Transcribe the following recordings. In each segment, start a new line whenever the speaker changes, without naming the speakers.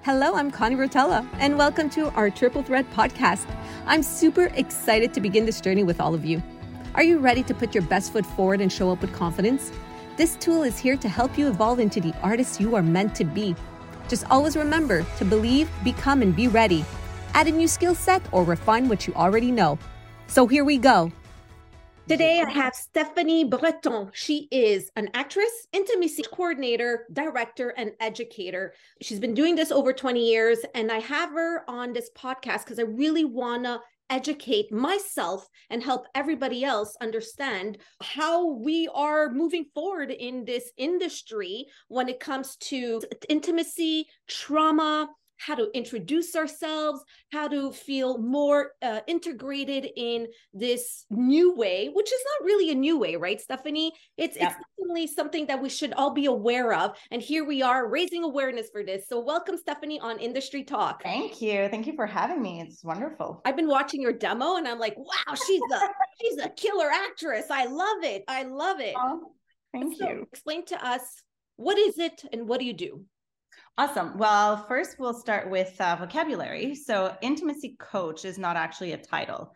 Hello, I'm Connie Rotella, and welcome to our Triple Threat podcast. I'm super excited to begin this journey with all of you. Are you ready to put your best foot forward and show up with confidence? This tool is here to help you evolve into the artist you are meant to be. Just always remember to believe, become, and be ready. Add a new skill set or refine what you already know. So here we go. Today I have Stephanie Breton. She is an actress, intimacy coordinator, director, and educator. She's been doing this over 20 years, and I have her on this podcast because I really want to educate myself and help everybody else understand how we are moving forward in this industry when it comes to intimacy, trauma, how to introduce ourselves, how to feel more integrated in this new way, which is not really a new way, right, Stephanie? It's definitely something that we should all be aware of. And here we are raising awareness for this. So welcome, Stephanie, on Industry Talk.
Thank you. Thank you for having me. It's wonderful.
I've been watching your demo and I'm like, wow, she's a killer actress. I love it. I love it.
Oh, thank you.
Explain to us, what is it and what do you do?
Awesome. Well, first we'll start with vocabulary. So intimacy coach is not actually a title.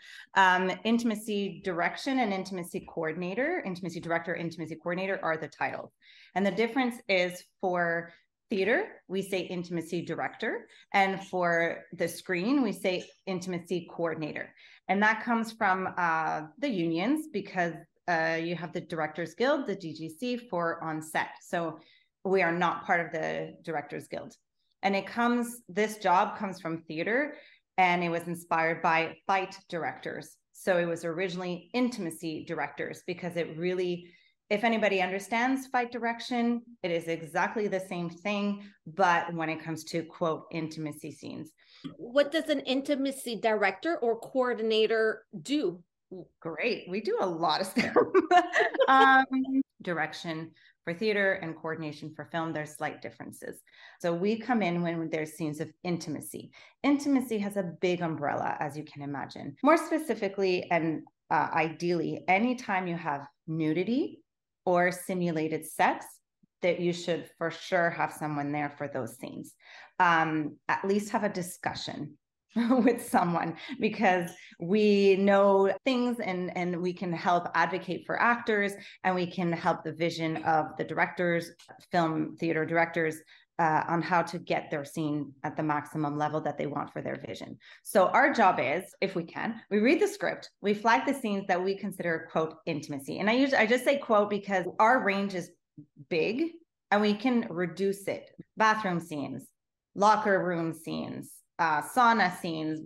Intimacy direction and intimacy coordinator, intimacy director, intimacy coordinator are the titles. And the difference is for theater, we say intimacy director. And for the screen, we say intimacy coordinator. And that comes from the unions because you have the Directors Guild, the DGC, for on set. So we are not part of the Directors Guild. And this job comes from theater, and it was inspired by fight directors. So it was originally intimacy directors because it really, if anybody understands fight direction, it is exactly the same thing, but when it comes to, quote, intimacy scenes.
What does an intimacy director or coordinator do?
Great. We do a lot of stuff. Direction for theater and coordination for film, there's slight differences. So we come in when there's scenes of intimacy. Intimacy has a big umbrella, as you can imagine. More specifically and ideally, anytime you have nudity or simulated sex, that you should for sure have someone there for those scenes. At least have a discussion with someone, because we know things and we can help advocate for actors, and we can help the vision of the directors, film theater directors, on how to get their scene at the maximum level that they want for their vision. So our job is, if we can, we read the script, we flag the scenes that we consider, quote, intimacy. And I just say quote because our range is big and we can reduce it. Bathroom scenes, locker room scenes, sauna scenes,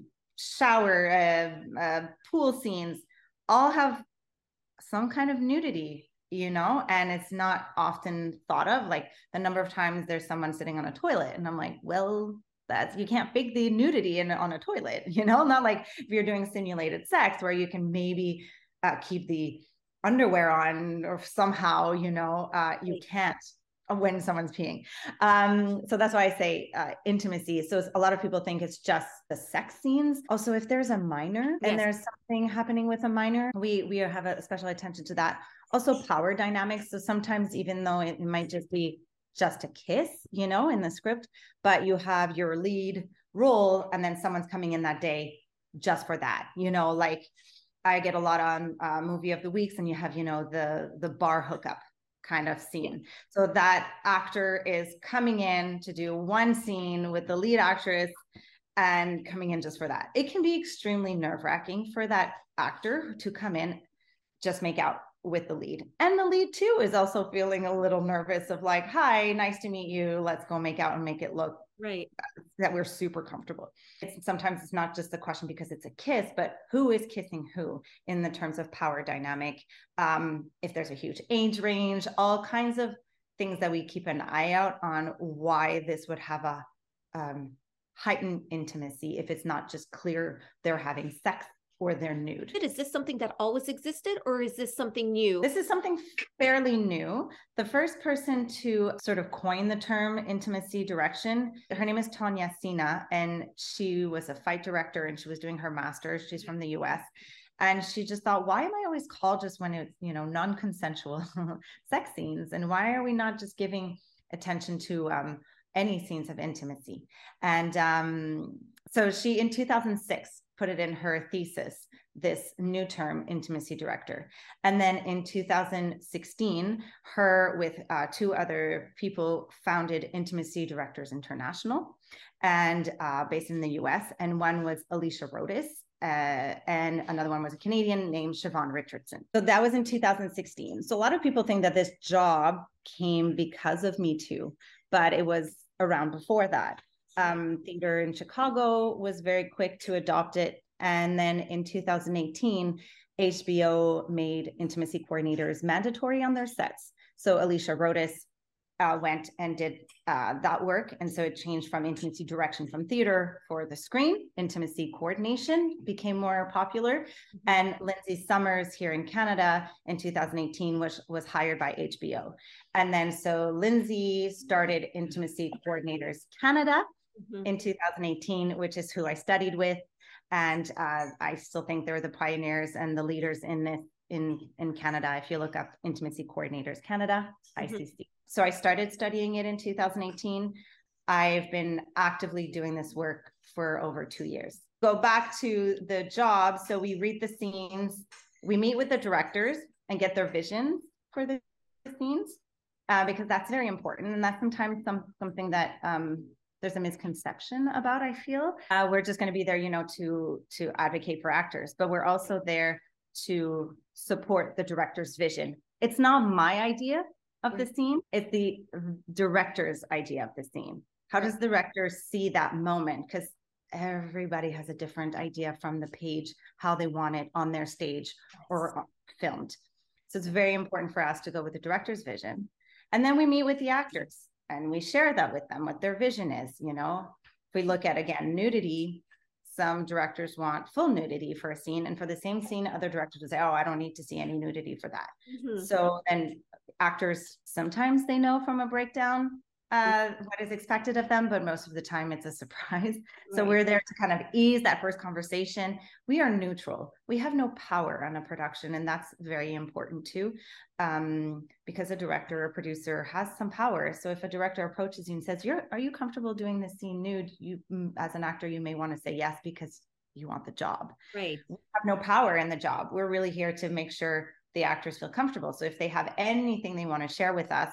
shower, pool scenes, all have some kind of nudity, and it's not often thought of. Like the number of times there's someone sitting on a toilet and I'm like, well, you can't fake the nudity on a toilet, not like if you're doing simulated sex where you can maybe keep the underwear on or somehow, you can't when someone's peeing. So that's why I say intimacy. So a lot of people think it's just the sex scenes. Also, if there's a minor and there's something happening with a minor, we have a special attention to that. Also power dynamics. So sometimes even though it might just be just a kiss, in the script, but you have your lead role and then someone's coming in that day just for that, like I get a lot on Movie of the Weeks and you have, the bar hookup kind of scene. So that actor is coming in to do one scene with the lead actress and coming in just for that. It can be extremely nerve-wracking for that actor to come in, just make out with the lead. And the lead too is also feeling a little nervous of like, hi, nice to meet you. Let's go make out and make it look
right
that we're super comfortable. Sometimes it's not just a question because it's a kiss, but who is kissing who in the terms of power dynamic. If there's a huge age range, all kinds of things that we keep an eye out on why this would have a heightened intimacy if it's not just clear they're having sex or they're nude.
Is this something that always existed or is this something new?
This is something fairly new. The first person to sort of coin the term intimacy direction, her name is Tanya Sina, and she was a fight director and she was doing her master's. She's from the US. And she just thought, why am I always called just when it's, non-consensual sex scenes? And why are we not just giving attention to any scenes of intimacy. And so she, in 2006, put it in her thesis, this new term, intimacy director. And then in 2016, her with two other people founded Intimacy Directors International, and based in the US. And one was Alicia Rodas, and another one was a Canadian named Siobhan Richardson. So that was in 2016. So a lot of people think that this job came because of Me Too, but it was around before that. Theater in Chicago was very quick to adopt it. And then in 2018, HBO made intimacy coordinators mandatory on their sets. So Alicia Rodas went and did that work. And so it changed from intimacy direction from theater for the screen. Intimacy coordination became more popular. And Lindsay Summers here in Canada in 2018 was hired by HBO. And then so Lindsay started Intimacy Coordinators Canada in 2018, which is who I studied with. And I still think they're the pioneers and the leaders in this in Canada. If you look up Intimacy Coordinators Canada, ICC. So I started studying it in 2018. I've been actively doing this work for over 2 years. Go back to the job. So we read the scenes, we meet with the directors and get their visions for the scenes, because that's very important. And that's sometimes something that there's a misconception about, I feel. We're just going to be there, to advocate for actors, but we're also there to support the director's vision. It's not my idea of the scene, it's the director's idea of the scene. How does the director see that moment? Because everybody has a different idea from the page, how they want it on their stage or filmed. So it's very important for us to go with the director's vision. And then we meet with the actors and we share that with them, what their vision is. If we look at, again, nudity, some directors want full nudity for a scene, and for the same scene, other directors will say, oh, I don't need to see any nudity for that. So then actors, sometimes they know from a breakdown what is expected of them, but most of the time it's a surprise. So we're there to kind of ease that first conversation. We are neutral. We have no power on a production, and that's very important too, because a director or producer has some power. So if a director approaches you and says, are you comfortable doing this scene nude? You, as an actor, you may want to say yes, because you want the job. Right. We have no power in the job. We're really here to make sure the actors feel comfortable. So if they have anything they want to share with us,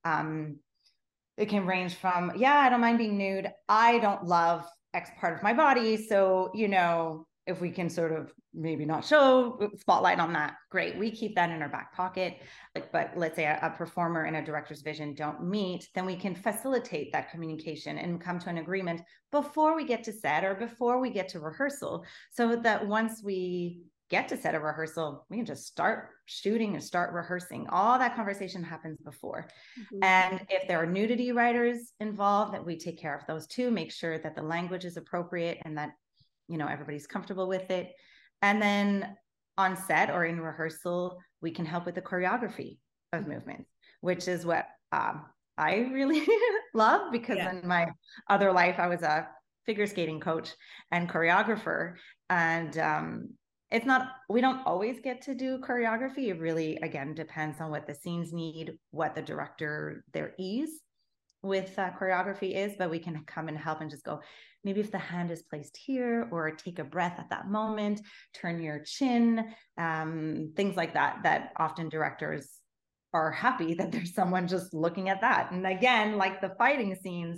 it can range from, I don't mind being nude. I don't love X part of my body. So, if we can sort of maybe not show spotlight on that, great. We keep that in our back pocket. But let's say a performer and a director's vision don't meet, then we can facilitate that communication and come to an agreement before we get to set or before we get to rehearsal, so that once we get to set a rehearsal, we can just start shooting and start rehearsing. All that conversation happens before. And if there are nudity writers involved, that we take care of those too, make sure that the language is appropriate and that, everybody's comfortable with it. And then on set or in rehearsal, we can help with the choreography of movements, which is what I really love, because in my other life, I was a figure skating coach and choreographer. And we don't always get to do choreography. It really, again, depends on what the scenes need, what the director, their ease with choreography is, but we can come and help and just go, maybe if the hand is placed here, or take a breath at that moment, turn your chin, things like that, that often directors are happy that there's someone just looking at that. And again, like the fighting scenes,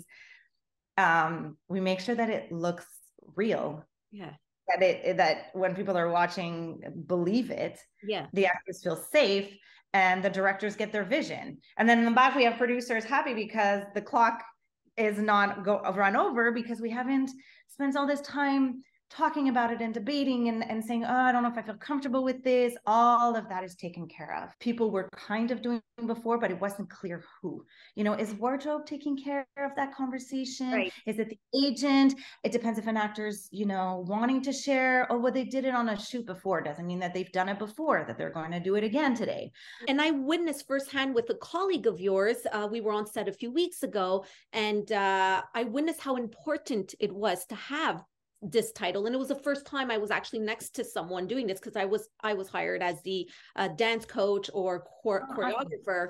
we make sure that it looks real. Yeah. That when people are watching, believe it. Yeah. The actors feel safe and the directors get their vision. And then in the back, we have producers happy because the clock is not run over, because we haven't spent all this time talking about it and debating and saying, oh, I don't know if I feel comfortable with this. All of that is taken care of. People were kind of doing before, but it wasn't clear who. Is wardrobe taking care of that conversation? Right. Is it the agent? It depends if an actor's, wanting to share, or they did it on a shoot before. Doesn't mean that they've done it before, that they're going to do it again today.
And I witnessed firsthand with a colleague of yours. We were on set a few weeks ago, and I witnessed how important it was to have this title. And it was the first time I was actually next to someone doing this, because I was hired as the dance coach or choreographer.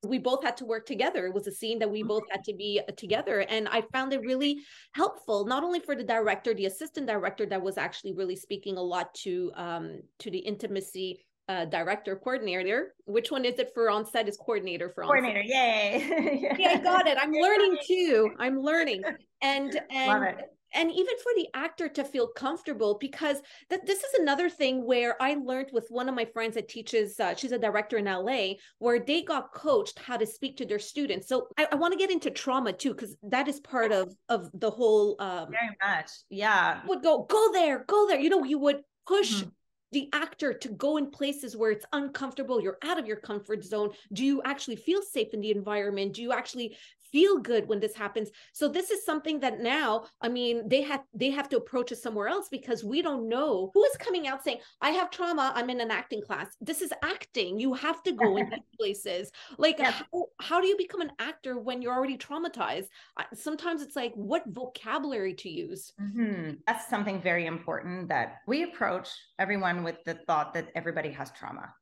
we both had to work together. It was a scene that we both had to be together. And I found it really helpful, not only for the director, the assistant director that was actually really speaking a lot to the intimacy director, coordinator. Which one is it for on set? Is coordinator for on
coordinator. Yay.
Yeah, I got it. I'm learning too. I'm learning. And
Love it.
And even for the actor to feel comfortable, because this is another thing where I learned with one of my friends that teaches, she's a director in LA, where they got coached how to speak to their students. So I want to get into trauma too, because that is part of the whole.
Very much. Yeah.
Would go there. You know, you would push the actor to go in places where it's uncomfortable. You're out of your comfort zone. Do you actually feel safe in the environment? Do you actually feel good when this happens? So this is something that now, I mean, they have to approach us somewhere else, because we don't know who is coming out saying, I have trauma, I'm in an acting class. This is acting. You have to go in these places. Like, how do you become an actor when you're already traumatized? Sometimes it's like, what vocabulary to use?
That's something very important, that we approach everyone with the thought that everybody has trauma.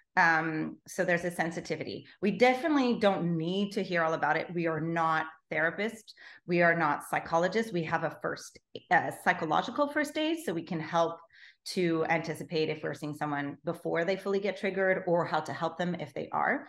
So there's a sensitivity. We definitely don't need to hear all about it. We are not therapists. We are not psychologists. We have a psychological first aid, so we can help to anticipate if we're seeing someone before they fully get triggered, or how to help them if they are.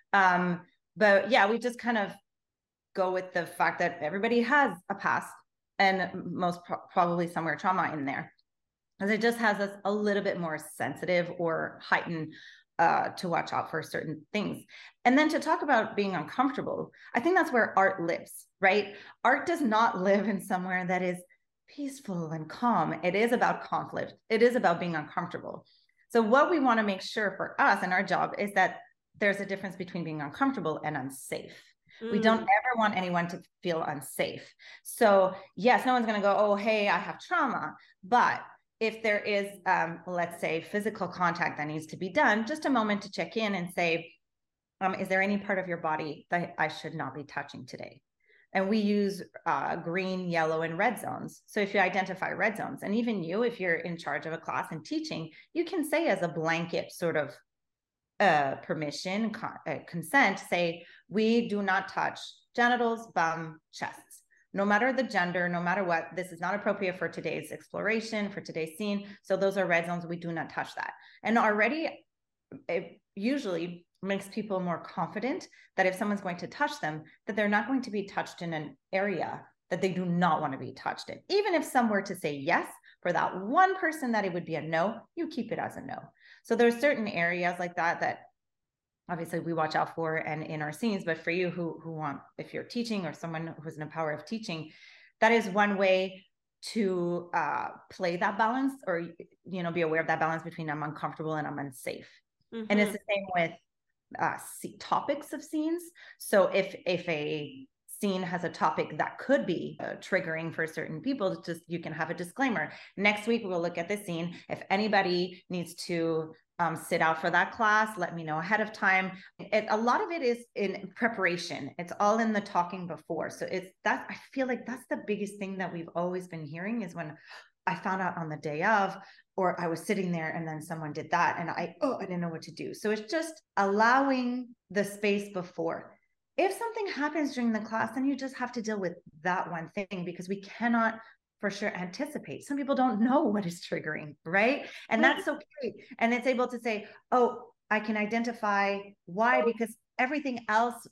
But yeah, we just kind of go with the fact that everybody has a past, and most probably somewhere trauma in there, because it just has us a little bit more sensitive or heightened to watch out for certain things. And then to talk about being uncomfortable, I think that's where art lives, right? Art does not live in somewhere that is peaceful and calm. It is about conflict. It is about being uncomfortable. So what we want to make sure for us and our job is that there's a difference between being uncomfortable and unsafe. We don't ever want anyone to feel unsafe. So yes, no one's going to go, oh, hey, I have trauma. But if there is, let's say, physical contact that needs to be done, just a moment to check in and say, is there any part of your body that I should not be touching today? And we use green, yellow, and red zones. So if you identify red zones, and even you, if you're in charge of a class and teaching, you can say as a blanket sort of permission, consent, say, we do not touch genitals, bum, chests. No matter the gender, no matter what, this is not appropriate for today's exploration, for today's scene. So those are red zones. We do not touch that. And already it usually makes people more confident that if someone's going to touch them, that they're not going to be touched in an area that they do not want to be touched in. Even if some were to say yes, for that one person that it would be a no, you keep it as a no. So there's certain areas like that obviously we watch out for and in our scenes, but for you who want, if you're teaching or someone who's in the power of teaching, that is one way to play that balance, or, you know, be aware of that balance between I'm uncomfortable and I'm unsafe. And it's the same with topics of scenes. So if a scene has a topic that could be triggering for certain people, just, you can have a disclaimer. Next week, we'll look at this scene. If anybody needs to sit out for that class, let me know ahead of time. A lot of it is in preparation. It's all in the talking before. So I feel like that's the biggest thing that we've always been hearing, is when I found out on the day of, or I was sitting there and then someone did that and I didn't know what to do. So it's just allowing the space before. If something happens during the class, then you just have to deal with that one thing, because we cannot for sure anticipate. Some people don't know what is triggering, right? And that's okay. And it's able to say, oh, I can identify why, because everything else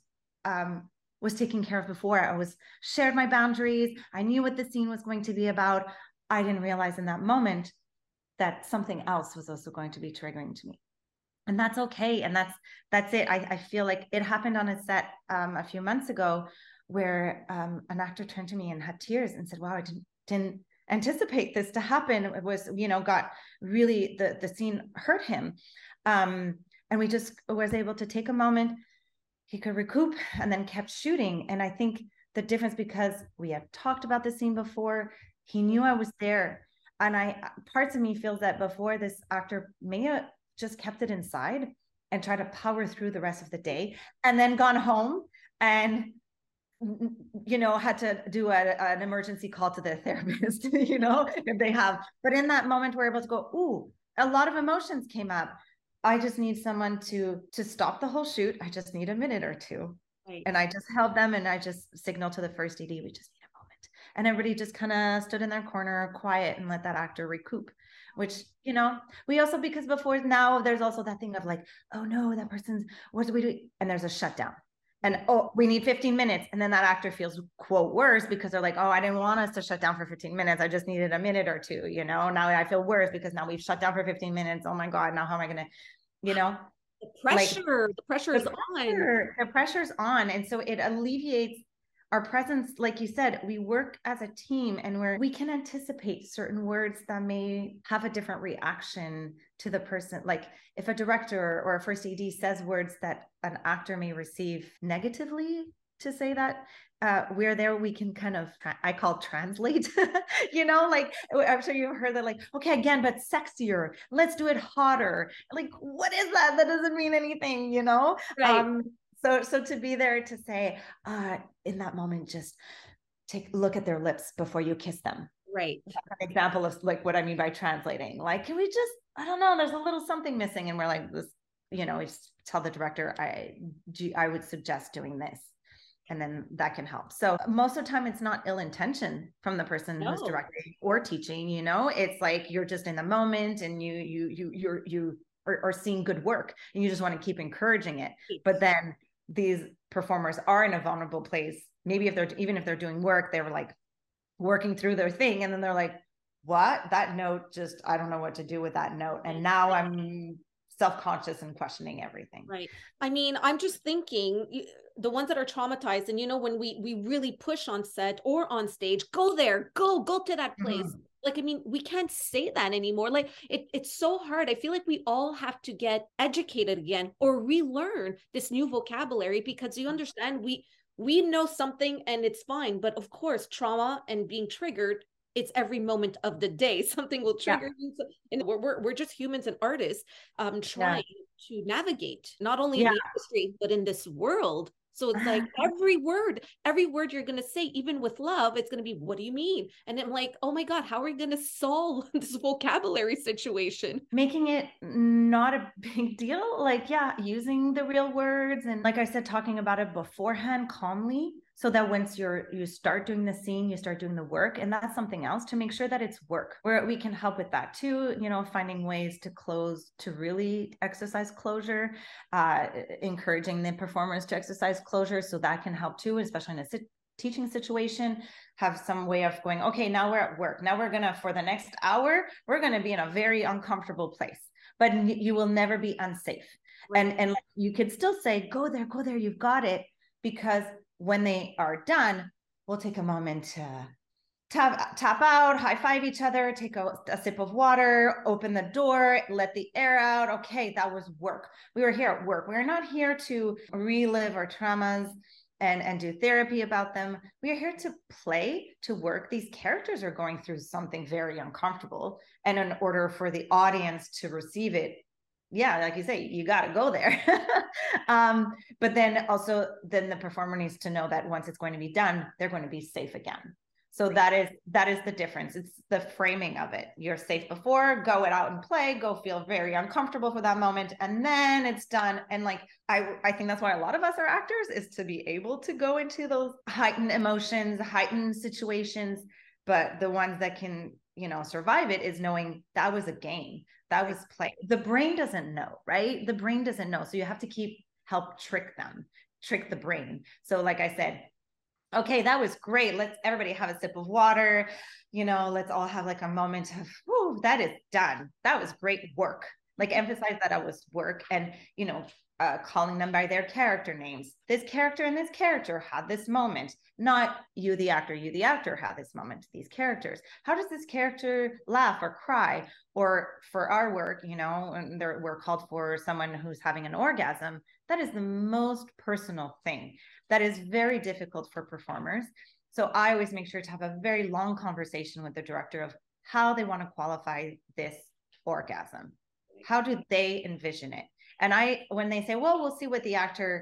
was taken care of before. I shared my boundaries. I knew what the scene was going to be about. I didn't realize in that moment that something else was also going to be triggering to me. And that's okay. And that's it. I feel like it happened on a set a few months ago, where an actor turned to me and had tears and said, wow, I didn't anticipate this to happen. It was, got really, the scene hurt him. And we just was able to take a moment. He could recoup and then kept shooting. And I think the difference, because we had talked about the scene before, he knew I was there. And parts of me feels that before, this actor may have just kept it inside and tried to power through the rest of the day, and then gone home and, had to do an emergency call to their therapist, if they have. But in that moment, we're able to go, ooh, a lot of emotions came up. I just need someone to stop the whole shoot. I just need a minute or two.
Right.
And I just held them and I just signaled to the first AD, we just need a moment. And everybody just kind of stood in their corner, quiet, and let that actor recoup, which, you know, we also, because before now there's also that thing of like, oh no, that person's, what do we do? And there's a shutdown. And oh, we need 15 minutes. And then that actor feels, quote, worse because they're like, oh, I didn't want us to shut down for 15 minutes. I just needed a minute or two, you know, now I feel worse because now we've shut down for 15 minutes. Oh my God, now how am I going to, you know?
The pressure is on.
The pressure's on. And so it alleviates our presence. Like you said, we work as a team and we can anticipate certain words that may have a different reaction to the person. Like if a director or a first AD says words that an actor may receive negatively, to say that, we're there, we can kind of, I call translate, you know, like I'm sure you've heard that, like, okay, again, but sexier, let's do it hotter. Like, what is that? That doesn't mean anything, you know?
Right.
So to be there to say, in that moment, just look at their lips before you kiss them.
Right.
That's an example of like what I mean by translating. Like, can we just, I don't know, there's a little something missing. And we're like, this, you know, we just tell the director, I would suggest doing this. And then that can help. So most of the time it's not ill intention from the person who's directing or teaching, you know, it's like, you're just in the moment and you are seeing good work and you just want to keep encouraging it. But then these performers are in a vulnerable place. Maybe if they're doing work, they were like working through their thing. And then they're like, what? That note just, I don't know what to do with that note. And now I'm self-conscious and questioning everything.
Right. I mean, I'm just thinking the ones that are traumatized, and you know, when we really push on set or on stage, go there, go to that place. Mm-hmm. Like, I mean, we can't say that anymore. Like it's so hard. I feel like we all have to get educated again or relearn this new vocabulary, because you understand, we know something and it's fine. But of course, trauma and being triggered, it's every moment of the day. Something will trigger you. And we're just humans and artists trying to navigate, not only in the industry, but in this world. So it's like every word you're going to say, even with love, it's going to be, what do you mean? And I'm like, oh my God, how are we going to solve this vocabulary situation?
Making it not a big deal. Like, using the real words. And like I said, talking about it beforehand calmly, so that once you start doing the scene, you start doing the work. And that's something else, to make sure that it's work, where we can help with that too, you know, finding ways to close, to really exercise closure, encouraging the performers to exercise closure. So that can help too, especially in a teaching situation. Have some way of going, okay, now we're at work. Now we're going to, for the next hour, we're going to be in a very uncomfortable place, but you will never be unsafe. Right. And you could still say, go there, you've got it. Because when they are done, we'll take a moment to tap out, high five each other, take a sip of water, open the door, let the air out. Okay, that was work. We were here at work. We're not here to relive our traumas and do therapy about them. We are here to play, to work. These characters are going through something very uncomfortable. And in order for the audience to receive it, like you say, you got to go there. But then also, then the performer needs to know that once it's going to be done, they're going to be safe again. So that is the difference. It's the framing of it. You're safe before, go it out and play, go feel very uncomfortable for that moment, and then it's done. And like, I think that's why a lot of us are actors, is to be able to go into those heightened emotions, heightened situations. But the ones that can, you know, survive it is knowing that was a game. That was play. The brain doesn't know, right? The brain doesn't know. So you have to help trick the brain. So like I said, okay, that was great. Let's everybody have a sip of water. You know, let's all have like a moment of, whew, that is done. That was great work. Like, emphasize that it was work. And, you know, calling them by their character names. This character and this character had this moment. Not you, the actor had this moment. These characters. How does this character laugh or cry? Or for our work, you know, and we're called for someone who's having an orgasm. That is the most personal thing. That is very difficult for performers. So I always make sure to have a very long conversation with the director of how they want to qualify this orgasm. How do they envision it? And when they say, well, we'll see what the actor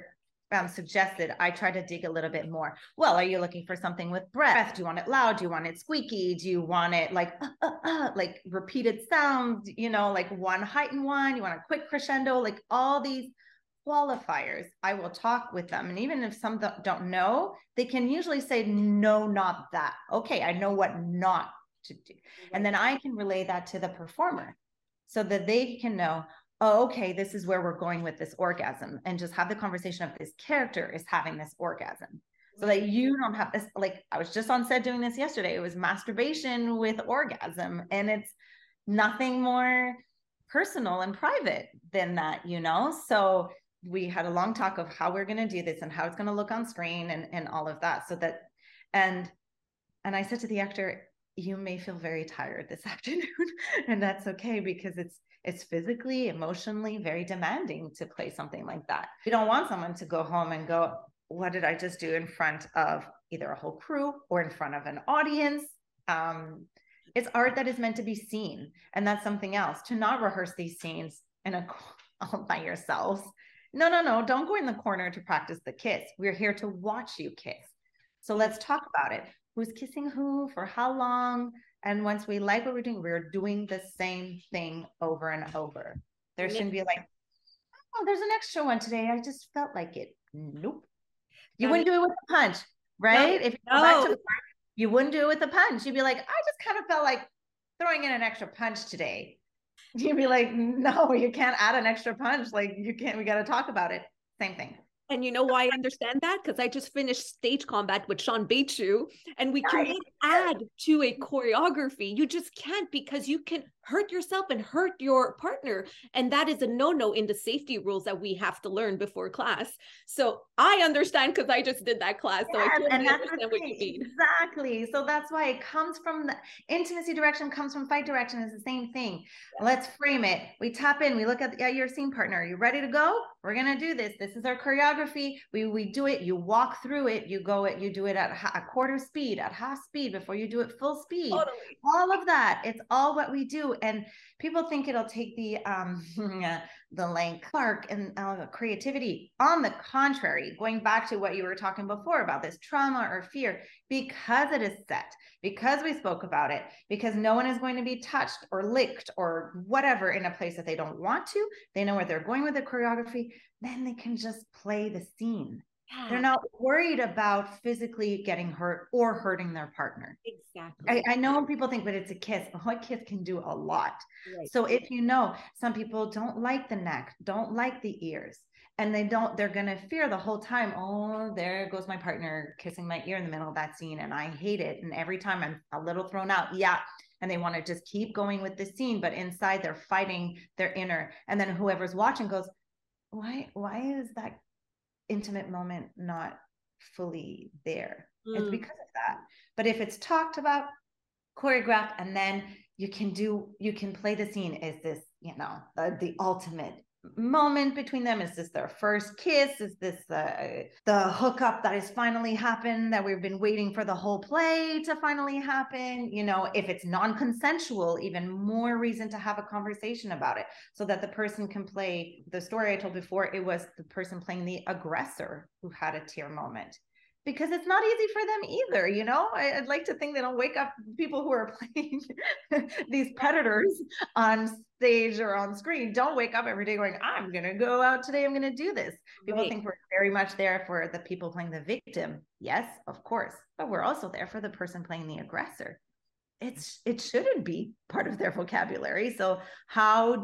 suggested, I try to dig a little bit more. Well, are you looking for something with breath? Do you want it loud? Do you want it squeaky? Do you want it like repeated sounds, like one heightened one? You want a quick crescendo? Like all these qualifiers, I will talk with them. And even if some don't know, they can usually say, no, not that. Okay, I know what not to do. And then I can relay that to the performer so that they can know, oh, okay, this is where we're going with this orgasm, and just have the conversation of this character is having this orgasm. So that you don't have this, like I was just on set doing this yesterday. It was masturbation with orgasm, and it's nothing more personal and private than that, So we had a long talk of how we're going to do this and how it's going to look on screen and all of that. So that, and I said to the actor, you may feel very tired this afternoon, and that's okay, because it's physically, emotionally very demanding to play something like that. You don't want someone to go home and go, what did I just do in front of either a whole crew or in front of an audience? It's art that is meant to be seen. And that's something else, to not rehearse these scenes all by yourselves. No, don't go in the corner to practice the kiss. We're here to watch you kiss. So let's talk about it. Who's kissing who, for how long? And once we like what we're doing the same thing over and over. There shouldn't be like, oh, there's an extra one today, I just felt like it. Nope. You wouldn't do it with a punch, right? If you go back to the part, you wouldn't do it with a punch. You'd be like, I just kind of felt like throwing in an extra punch today. You'd be like, no, you can't add an extra punch. Like, you can't, we got to talk about it. Same thing.
And you know why I understand that? Because I just finished Stage Combat with Sean Beichu, and we cannot add to a choreography. You just can't, because you can hurt yourself and hurt your partner. And that is a no-no in the safety rules that we have to learn before class. So I understand, because I just did that class. So I totally understand what you mean.
Exactly. So that's why it comes from the intimacy direction, comes from fight direction. It's the same thing. Yeah. Let's frame it. We tap in, we look at your scene partner. Are you ready to go? We're going to do this. This is our choreography. We do it. You walk through it. You do it at a quarter speed, at half speed, before you do it full speed. Totally. All of that. It's all what we do. And people think it'll take the length, spark, and creativity. On the contrary, going back to what you were talking before about this trauma or fear, because it is set, because we spoke about it, because no one is going to be touched or licked or whatever in a place that they don't want to, they know where they're going with the choreography, then they can just play the scene. Yeah. They're not worried about physically getting hurt or hurting their partner.
Exactly.
I know people think, but it's a kiss. A kiss can do a lot. Right. So if some people don't like the neck, don't like the ears, and they're going to fear the whole time. Oh, there goes my partner kissing my ear in the middle of that scene, and I hate it. And every time I'm a little thrown out. Yeah. And they want to just keep going with the scene, but inside they're fighting their inner. And then whoever's watching goes, why is that intimate moment not fully there? It's because of that. But if it's talked about, choreographed, and then you can play the scene. Is this the ultimate moment between them? Is this their first kiss? Is this the hookup that has finally happened, that we've been waiting for the whole play to finally happen? If it's non-consensual, even more reason to have a conversation about it, so that the person can play the story I told before. It was the person playing the aggressor who had a tear moment, because it's not easy for them either. I'd like to think they don't wake up people who are playing these predators on stage or on screen, don't wake up every day going, I'm going to go out today, I'm going to do this. People think we're very much there for the people playing the victim. Yes, of course. But we're also there for the person playing the aggressor. It shouldn't be part of their vocabulary. So how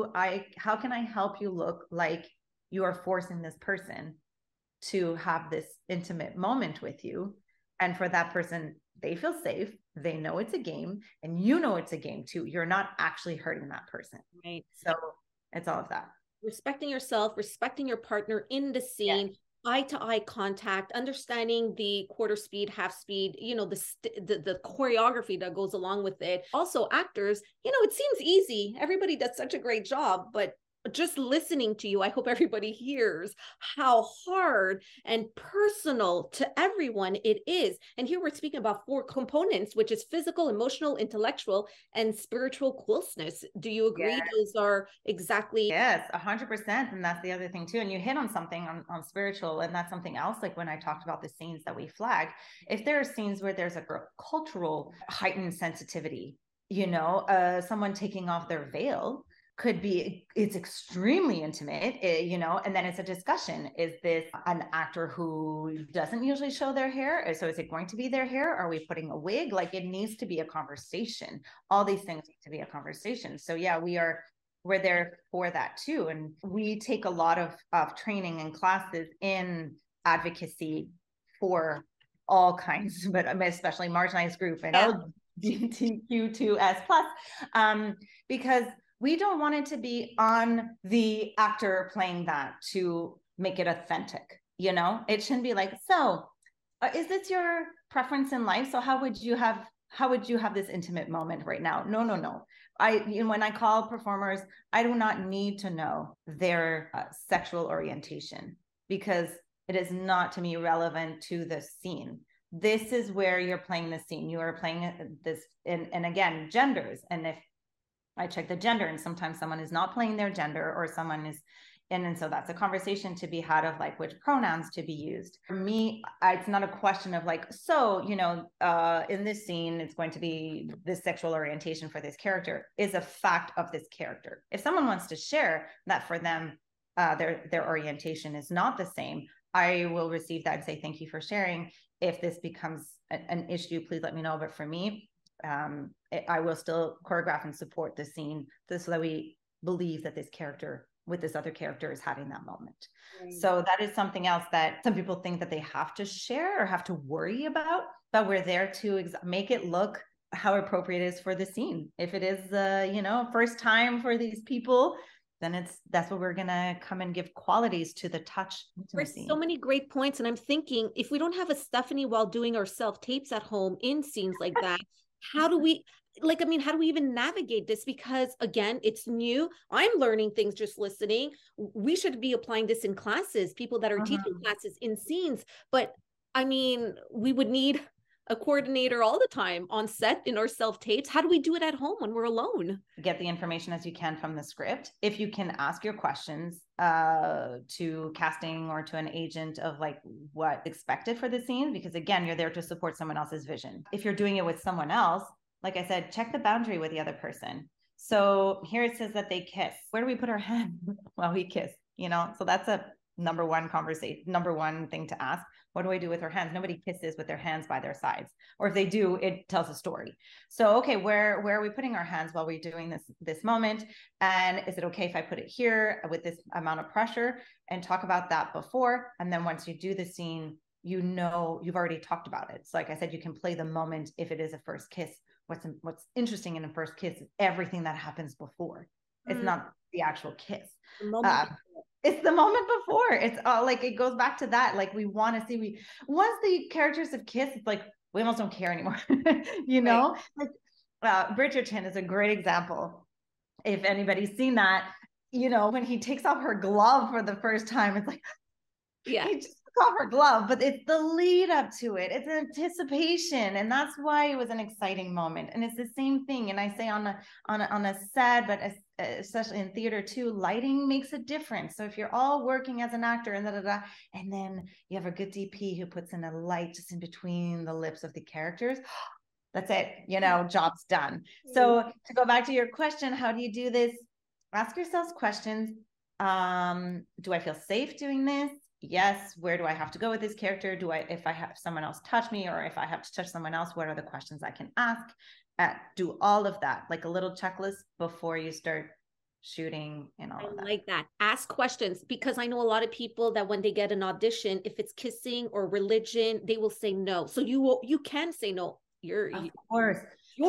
can I help you look like you are forcing this person to have this intimate moment with you? And for that person, they feel safe. They know it's a game, and you know it's a game too. You're not actually hurting that person.
Right.
So it's all of that.
Respecting yourself, respecting your partner in the scene, eye-to-eye contact, understanding the quarter speed, half speed, the choreography that goes along with it. Also, actors, it seems easy. Everybody does such a great job, but just listening to you, I hope everybody hears how hard and personal to everyone it is. And here we're speaking about 4 components, which is physical, emotional, intellectual, and spiritual closeness. Do you agree?
Yes.
Those are exactly.
Yes, 100%. And that's the other thing too. And you hit on something on spiritual, and that's something else. Like when I talked about the scenes that we flag, if there are scenes where there's a cultural heightened sensitivity, someone taking off their veil could be, it's extremely intimate, and then it's a discussion. Is this an actor who doesn't usually show their hair? So is it going to be their hair? Are we putting a wig? Like it needs to be a conversation. All these things need to be a conversation. So yeah, we're there for that too. And we take a lot of training and classes in advocacy for all kinds, but especially marginalized group and LGBTQ2S+, because we don't want it to be on the actor playing that to make it authentic. It shouldn't be like, so is this your preference in life? So how would you have this intimate moment right now? No. When I call performers, I do not need to know their sexual orientation, because it is not to me relevant to the scene. This is where you're playing the scene. You are playing this, and again, genders. And if I check the gender, and sometimes someone is not playing their gender, or someone is, and so that's a conversation to be had of like which pronouns to be used. For me, it's not a question of like, so, in this scene, it's going to be this sexual orientation for this character is a fact of this character. If someone wants to share that for them, their orientation is not the same, I will receive that and say, thank you for sharing. If this becomes an issue, please let me know. But for me, I will still choreograph and support the scene so that we believe that this character with this other character is having that moment. Right. So that is something else that some people think that they have to share or have to worry about, but we're there to make it look how appropriate it is for the scene. If it is, first time for these people, then that's what we're going to come and give qualities to the touch.
There's so many great points. And I'm thinking, if we don't have a Stephanie while doing our self-tapes at home in scenes like that, how do we even navigate this? Because again, it's new. I'm learning things just listening. We should be applying this in classes, people that are teaching classes in scenes. But we would need a coordinator all the time on set in our self-tapes. How do we do it at home when we're alone?
Get the information as you can from the script. If you can ask your questions to casting or to an agent of like what's expected for the scene, because again, you're there to support someone else's vision. If you're doing it with someone else, like I said, check the boundary with the other person. So here it says that they kiss. Where do we put our hand while we kiss? So that's a number one thing to ask. What do I do with her hands? Nobody kisses with their hands by their sides. Or if they do, it tells a story. So, okay, where are we putting our hands while we're doing this moment? And is it okay if I put it here with this amount of pressure? And talk about that before. And then once you do the scene, you've already talked about it. So like I said, you can play the moment if it is a first kiss. What's interesting in a first kiss is everything that happens before. It's not the actual kiss. It's the moment before. It's like it goes back to that. Like we want to see. Once the characters have kissed, it's like we almost don't care anymore. Right. Like Bridgerton is a great example. If anybody's seen that, when he takes off her glove for the first time, it's like, yeah, he just took off her glove, but it's the lead up to it. It's anticipation, and that's why it was an exciting moment. And it's the same thing. And I say on a set, but especially in theater too, lighting makes a difference. So if you're all working as an actor and and then you have a good DP who puts in a light just in between the lips of the characters, that's it, job's done. So to go back to your question, how do you do this? Ask yourselves questions. Do I feel safe doing this? Yes. Where do I have to go with this character? If I have someone else touch me, or if I have to touch someone else, what are the questions I can ask? Do all of that, like a little checklist before you start shooting and all of that.
I like that. Ask questions, because I know a lot of people that when they get an audition, if it's kissing or religion, they will say no. So you can say no.
Of course.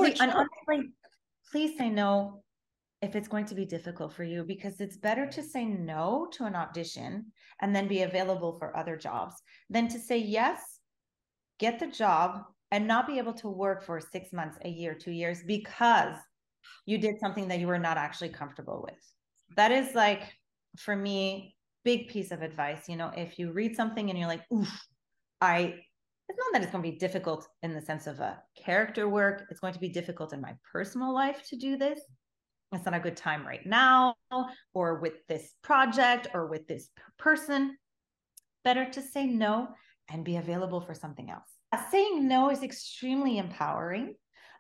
Please say no if it's going to be difficult for you, because it's better to say no to an audition and then be available for other jobs than to say yes, get the job, and not be able to work for 6 months, a year, 2 years, because you did something that you were not actually comfortable with. That is like, for me, big piece of advice. If you read something and you're like, oof, it's not that it's going to be difficult in the sense of a character work. It's going to be difficult in my personal life to do this. It's not a good time right now, or with this project, or with this person. Better to say no and be available for something else. Saying no is extremely empowering.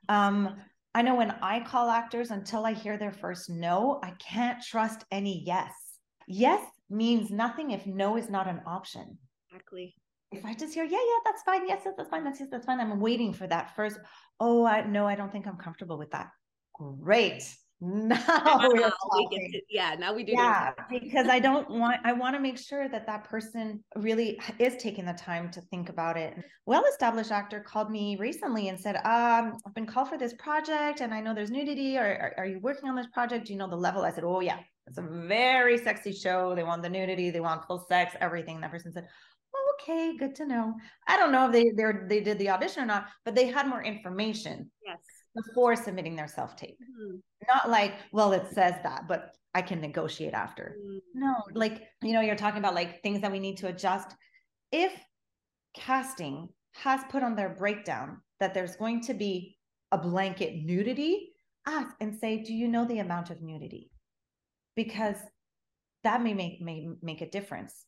I know when I call actors, until I hear their first no, I can't trust any yes. Yes means nothing if no is not an option.
Exactly.
If I just hear, yeah, that's fine. Yes, that's fine. That's fine. I'm waiting for that first, no, I don't think I'm comfortable with that. Great. Now we're talking.
Now we do.
Yeah, because I want to make sure that person really is taking the time to think about it. Well-established actor called me recently and said, I've been called for this project and I know there's nudity. Or are you working on this project? Do you know the level? I said, oh yeah, it's a very sexy show. They want the nudity, they want full sex, everything. That person said, oh, okay, good to know. I don't know if they did the audition or not, but they had more information.
Yes.
Before submitting their self-tape. Not like, well, it says that, but I can negotiate after. No, like, you're talking about like things that we need to adjust. If casting has put on their breakdown that there's going to be a blanket nudity, ask and say, do you know the amount of nudity? Because that may make a difference.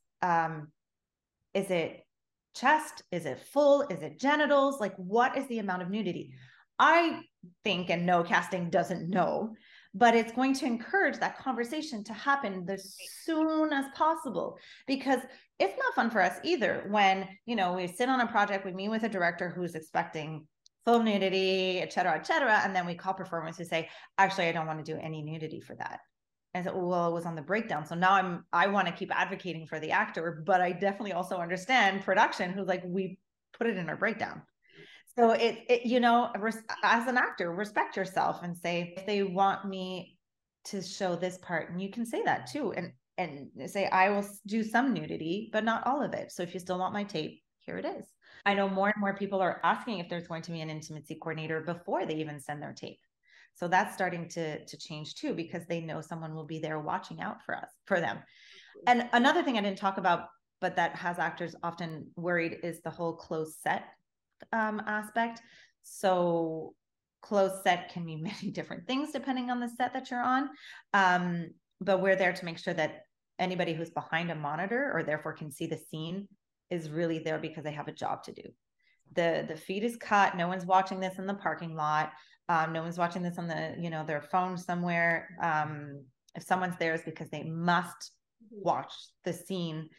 Is it chest? Is it full? Is it genitals? Like, what is the amount of nudity? I think and know casting doesn't know, but it's going to encourage that conversation to happen as soon as possible, because it's not fun for us either when, we sit on a project, we meet with a director who's expecting full nudity, et cetera, and then we call performers who say, actually, I don't want to do any nudity for that. And so, well, it was on the breakdown. So now I want to keep advocating for the actor, but I definitely also understand production who's like, we put it in our breakdown. So as an actor, respect yourself and say, if they want me to show this part, and you can say that too, and say, I will do some nudity, but not all of it. So if you still want my tape, here it is. I know more and more people are asking if there's going to be an intimacy coordinator before they even send their tape. So that's starting to change too, because they know someone will be there watching out for them. And another thing I didn't talk about, but that has actors often worried, is the whole closed set aspect. So closed set can mean many different things depending on the set that you're on. But we're there to make sure that anybody who's behind a monitor or therefore can see the scene is really there because they have a job to do. The feed is cut. No one's watching this in the parking lot. No one's watching this on their phone somewhere. If someone's there, it's because they must watch the scene.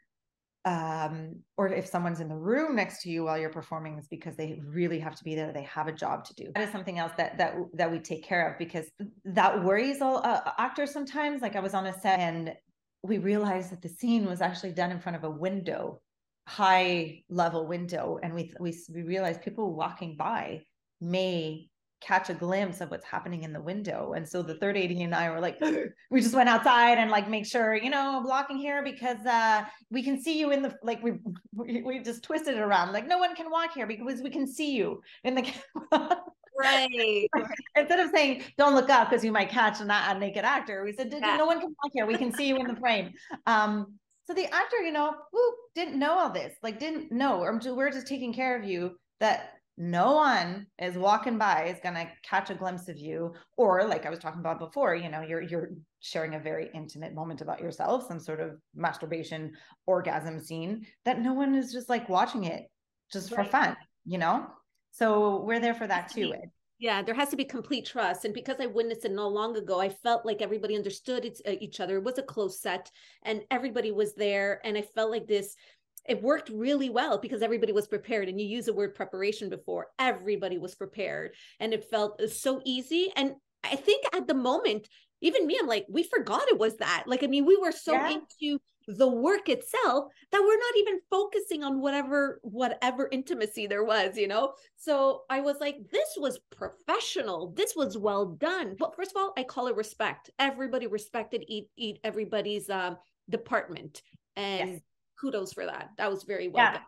Or if someone's in the room next to you while you're performing, it's because they really have to be there. They have a job to do. That is something else that we take care of, because that worries all actors sometimes. Like, I was on a set and we realized that the scene was actually done in front of a window, high level window. And we realized people walking by may catch a glimpse of what's happening in the window. And so the third AD and I were like, we just went outside and like, make sure, blocking here because we can see you in the, like, we just twisted it around. Like, no one can walk here because we can see you in the camera.
Right.
Instead of saying, don't look up because you might catch a naked actor, we said, no one can walk here. We can see you in the frame. So the actor, didn't know all this, like didn't know, or we're just taking care of you, that no one is walking by is going to catch a glimpse of you. Or like I was talking about before, you're sharing a very intimate moment about yourself, some sort of masturbation orgasm scene, that no one is just like watching it just for fun, So we're there for that too.
Yeah, there has to be complete trust. And because I witnessed it not long ago, I felt like everybody understood each other. It was a close set and everybody was there. And I felt like it worked really well because everybody was prepared. And you used the word preparation before. Everybody was prepared and it felt so easy. And I think at the moment, even me, I'm like, we forgot it was that. Like, I mean, we were so into the work itself that we're not even focusing on whatever intimacy there was, So I was like, this was professional. This was well done. But first of all, I call it respect. Everybody respected everybody's department. And kudos for that. That was very well done.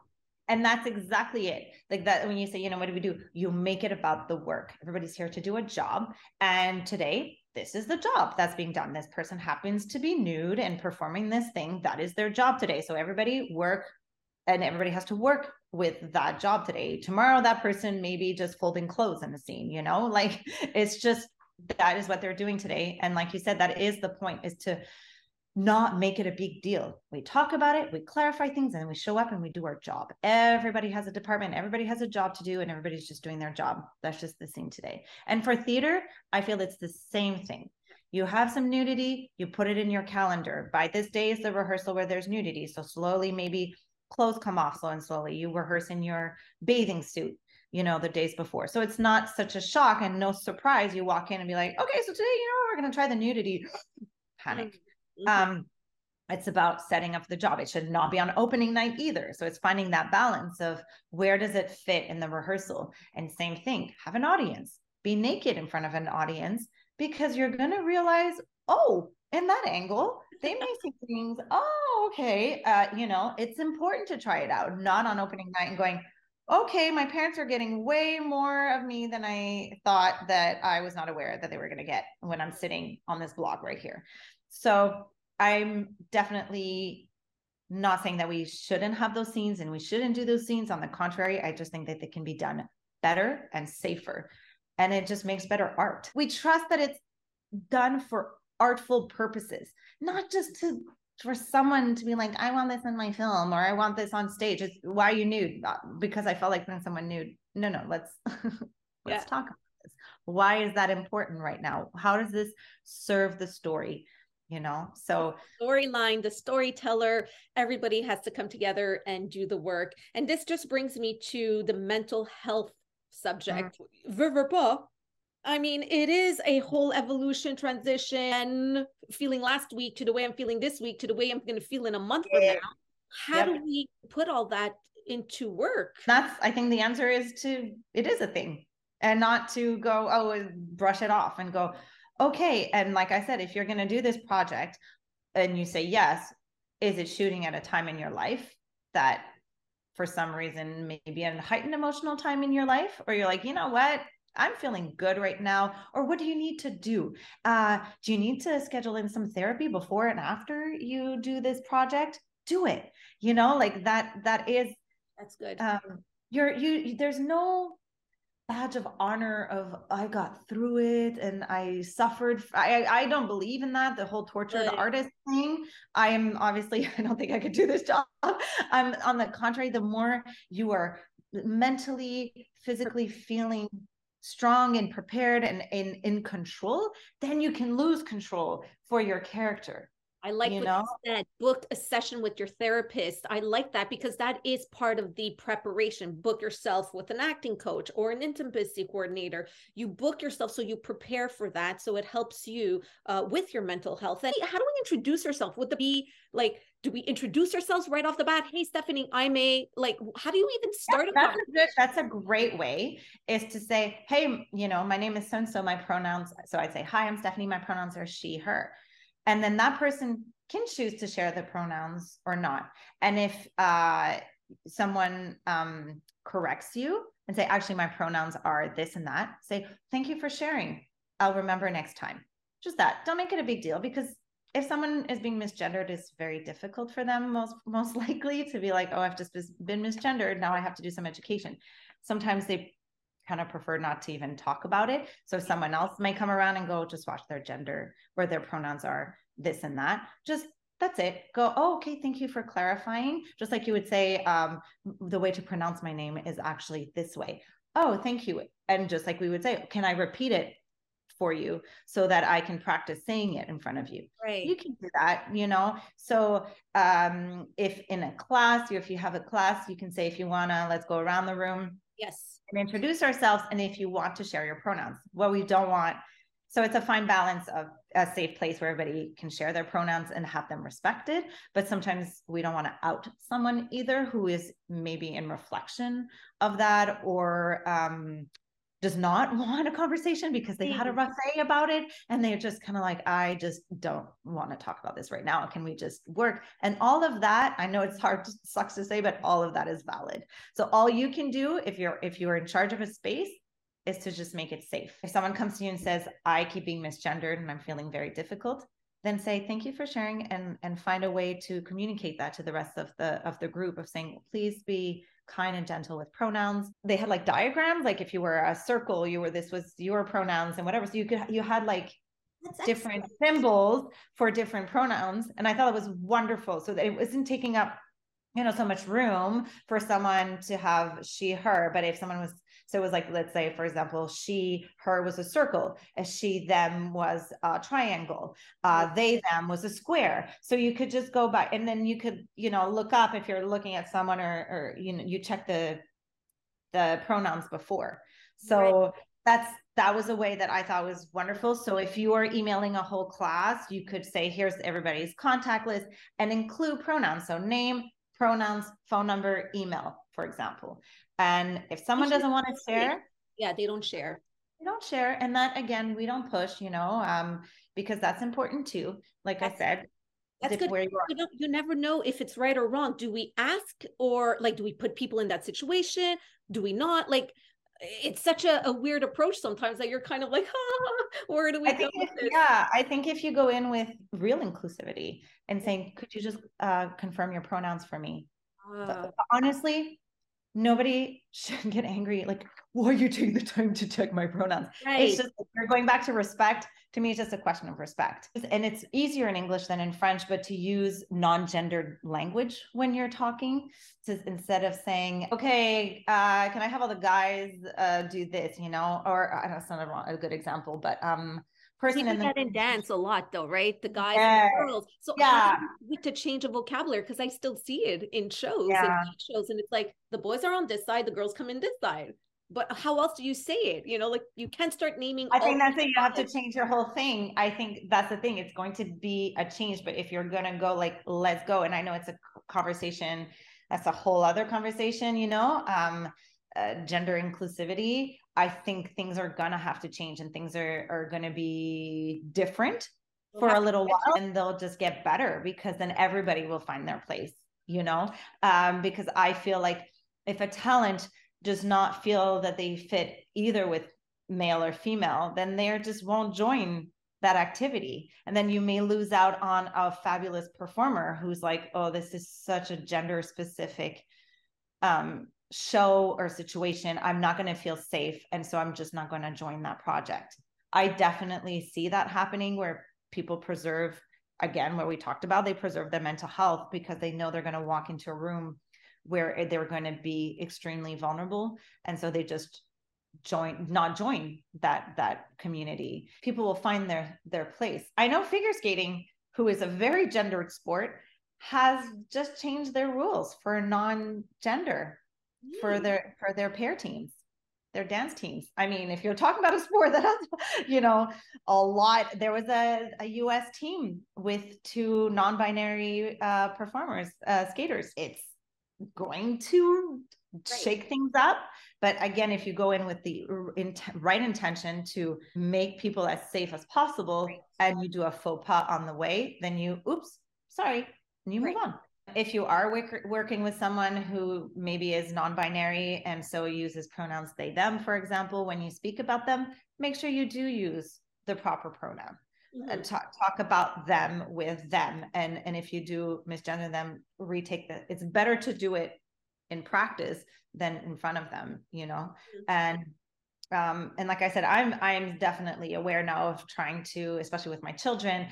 And that's exactly it. Like that, when you say, what do we do? You make it about the work. Everybody's here to do a job. And today, this is the job that's being done. This person happens to be nude and performing this thing. That is their job today. So everybody work, and everybody has to work with that job today. Tomorrow, that person may be just folding clothes in the scene, like it's just, that is what they're doing today. And like you said, that is the point, is to not make it a big deal. We talk about it, we clarify things, and we show up and we do our job. Everybody has a department, everybody has a job to do, and everybody's just doing their job. That's just the scene today. And for theater, I feel it's the same thing. You have some nudity, you put it in your calendar. By this day is the rehearsal where there's nudity. So slowly, maybe clothes come off slow and slowly. You rehearse in your bathing suit, the days before. So it's not such a shock and no surprise. You walk in and be like, okay, so today, we're going to try the nudity. Panic. Mm-hmm. It's about setting up the job. It should not be on opening night either. So it's finding that balance of where does it fit in the rehearsal? And same thing, have an audience, be naked in front of an audience, because you're going to realize, oh, in that angle, they may see things. Oh, okay. It's important to try it out, not on opening night and going, okay, my parents are getting way more of me than I thought that I was not aware that they were going to get when I'm sitting on this block right here. So I'm definitely not saying that we shouldn't have those scenes and we shouldn't do those scenes. On the contrary, I just think that they can be done better and safer. And it just makes better art. We trust that it's done for artful purposes, not just for someone to be like, I want this in my film, or I want this on stage. It's, why are you nude? Because I felt like putting someone nude. No, let's talk about this. Why is that important right now? How does this serve the story? So
storyline, the storyteller, everybody has to come together and do the work. And this just brings me to the mental health subject. I mean, it is a whole evolution transition, feeling last week to the way I'm feeling this week to the way I'm going to feel in a month from now. How do we put all that into work?
I think the answer is it is a thing, and not to go, brush it off and go, okay. And like I said, if you're going to do this project and you say yes, is it shooting at a time in your life that for some reason maybe a heightened emotional time in your life, or you're like, you know what, I'm feeling good right now? Or what do you need to do? Do you need to schedule in some therapy before and after you do this project? Do it, like that's
good.
There's no badge of honor of I got through it and I suffered. I don't believe in that, the whole tortured artist thing. I don't think I could do this job. I'm on the contrary, the more you are mentally, physically feeling strong and prepared and in control, then you can lose control for your character.
I like what you said, book a session with your therapist. I like that, because that is part of the preparation. Book yourself with an acting coach or an intimacy coordinator. You book yourself so you prepare for that. So it helps you with your mental health. And how do we introduce ourselves? Would it be like, do we introduce ourselves right off the bat? Hey, Stephanie, how do you even start?
That's a great way, is to say, hey, my name is so-and-so, my pronouns. So I'd say, hi, I'm Stephanie. My pronouns are she, her. And then that person can choose to share the pronouns or not. And if someone corrects you and say, actually, my pronouns are this and that, say, thank you for sharing. I'll remember next time. Just that. Don't make it a big deal, because if someone is being misgendered, it's very difficult for them most likely to be like, oh, I've just been misgendered. Now I have to do some education. Sometimes they kind of prefer not to even talk about it. So someone else may come around and go, just watch their gender, where their pronouns are this and that. Just, that's it. Go, oh, okay, thank you for clarifying. Just like you would say, the way to pronounce my name is actually this way. Oh, thank you. And just like we would say, can I repeat it for you so that I can practice saying it in front of you?
Right.
You can do that, So if in a class, if you have a class, you can say, if you wanna, let's go around the room.
Yes.
And introduce ourselves. And if you want to share your pronouns, what we don't want. So it's a fine balance of a safe place where everybody can share their pronouns and have them respected. But sometimes we don't want to out someone either, who is maybe in reflection of that, or does not want a conversation because they had a rough day about it. And they're just kind of like, I just don't want to talk about this right now. Can we just work? And all of that, I know it's hard, sucks to say, but all of that is valid. So all you can do if you're in charge of a space is to just make it safe. If someone comes to you and says, I keep being misgendered and I'm feeling very difficult, then say, thank you for sharing, and find a way to communicate that to the rest of the group of saying, please be kind and gentle with pronouns. They had like diagrams, like if you were a circle, this was your pronouns and whatever. So you had like different symbols for different pronouns. And I thought it was wonderful, so that it wasn't taking up, so much room for someone to have she, her. But if someone was, so it was like, let's say, for example, she, her was a circle, a she, them was a triangle, they, them was a square. So you could just go by, and then you could, look up if you're looking at someone, or you check the pronouns before. So that was a way that I thought was wonderful. So if you are emailing a whole class, you could say, here's everybody's contact list, and include pronouns. So name, pronouns, phone number, email, for example. And if someone doesn't want to share,
they don't share.
They don't share. And that, again, we don't push, because that's important too. Like I said,
that's good.
Where
you never know if it's right or wrong. Do we ask, or like, do we put people in that situation? Do we not? Like, it's such a weird approach sometimes that you're kind of like, where do we go with this?
Yeah, I think if you go in with real inclusivity and saying, could you just confirm your pronouns for me? Honestly, nobody should get angry. Like, why are you taking the time to check my pronouns? Right. It's just, you're going back to respect. To me, it's just a question of respect. And it's easier in English than in French, but to use non-gendered language when you're talking, instead of saying, okay, can I have all the guys do this, or I don't know, it's not a good example, but person
in dance a lot though, right? The guys
and
the girls. So how do we to change a vocabulary? Because I still see it in shows and shows, and it's like the boys are on this side, the girls come in this side. But how else do you say it? Like, you can't start naming.
I think that's it. You have to change your whole thing. I think that's the thing. It's going to be a change, but if you're gonna go like, let's go. And I know it's a conversation. That's a whole other conversation. Gender inclusivity. I think things are gonna have to change, and things are gonna be different for a little while, and they'll just get better, because then everybody will find their place. Because I feel like if a talent does not feel that they fit either with male or female, then they just won't join that activity. And then you may lose out on a fabulous performer who's like, oh, this is such a gender specific show or situation. I'm not going to feel safe. And so I'm just not going to join that project. I definitely see that happening, where people preserve, again, what we talked about, they preserve their mental health because they know they're going to walk into a room where they're going to be extremely vulnerable. And so they just not join that community. People will find their place. I know figure skating, who is a very gendered sport, has just changed their rules for non-gender for their pair teams, their dance teams. I mean, if you're talking about a sport that has, a lot, there was a US team with 2 non-binary performers, skaters. It's going to shake things up. But again, if you go in with the right intention to make people as safe as possible, and you do a faux pas on the way, then sorry, and you move on. If you are working with someone who maybe is non-binary and so uses pronouns they, them, for example, when you speak about them, make sure you do use the proper pronoun. And talk about them with them, and if you do misgender them, retake that. It's better to do it in practice than in front of them, and like I said, I'm definitely aware now of trying to, especially with my children,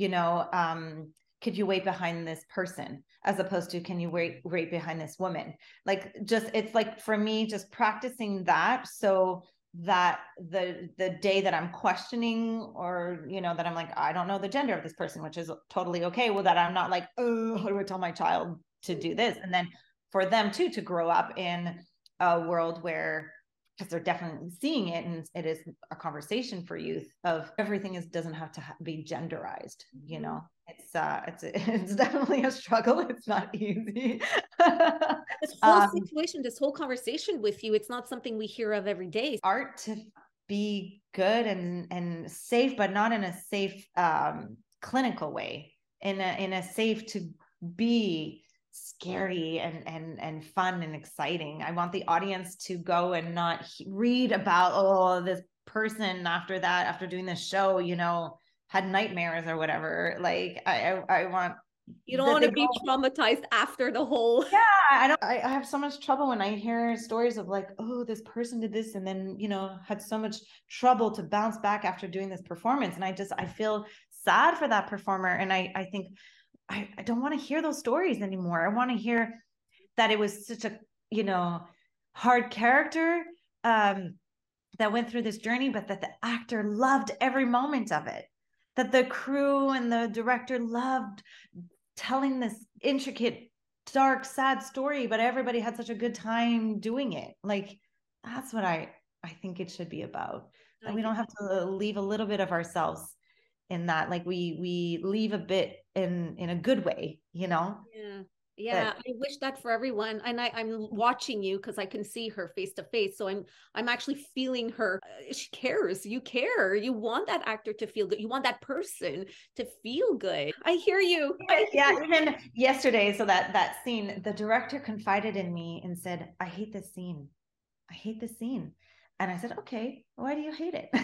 could you wait behind this person, as opposed to, can you wait behind this woman? Like, just, it's like, for me, just practicing that, so that the day that I'm questioning, or that I'm like, I don't know the gender of this person, which is totally okay, well, that I'm not like, oh, how do I tell my child to do this? And then for them too to grow up in a world where, because they're definitely seeing it, and it is a conversation for youth of everything doesn't have to be genderized, it's it's definitely a struggle. It's not easy.
This whole situation, this whole conversation with you, it's not something we hear of every day.
Art to be good and safe, but not in a safe clinical way, in a safe to be scary and fun and exciting. I want the audience to go and not read about, oh, this person after doing this show, had nightmares or whatever. Like I want,
you don't want to be traumatized after the whole.
Yeah, I have so much trouble when I hear stories of like, oh, this person did this and then, had so much trouble to bounce back after doing this performance. And I feel sad for that performer. And I think I don't want to hear those stories anymore. I want to hear that it was such a, hard character that went through this journey, but that the actor loved every moment of it, that the crew and the director loved telling this intricate, dark, sad story, but everybody had such a good time doing it. Like, that's what I think it should be about. That we don't have to leave a little bit of ourselves in that. Like we leave a bit in a good way,
Yeah, I wish that for everyone. And I'm watching you because I can see her face to face. So I'm actually feeling her. She cares. You care. You want that actor to feel good. You want that person to feel good. I hear you.
Yeah, even yesterday, so that scene, the director confided in me and said, I hate this scene. I hate this scene. And I said, okay, why do you hate it?